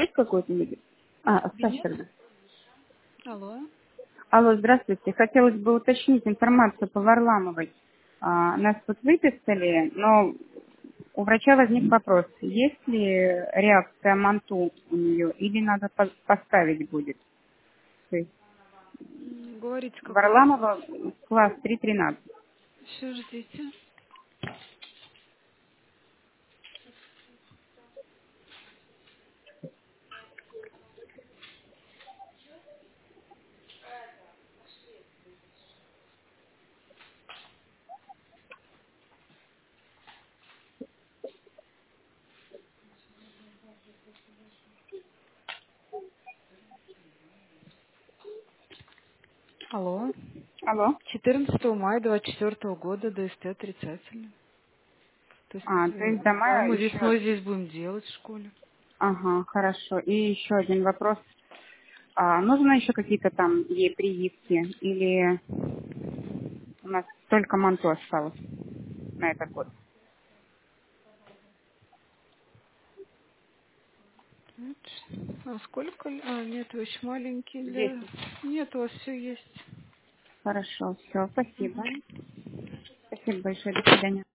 есть какой-то? Оставь Кабинет? тогда. Алло. Алло, здравствуйте. Хотелось бы уточнить информацию по Варламовой. Нас тут выписали, но у врача возник вопрос, есть ли реакция МАНТУ у нее или надо поставить будет. То есть Говорите, какой класс? Варламова класс 3-13. Все, ждите. Алло. Алло. 14 мая 24 года ДСТ отрицательный. То есть То есть до да, мая мы еще... весной здесь будем делать в школе. Ага, хорошо. И еще один вопрос. Нужно еще какие-то там ей прививки или у нас только МАНТУ осталось на этот год? Вот. А сколько? Нет, вы еще маленький для... 10. Нет, у вас все есть. Хорошо, все, спасибо. Мгм. Спасибо большое, до свидания.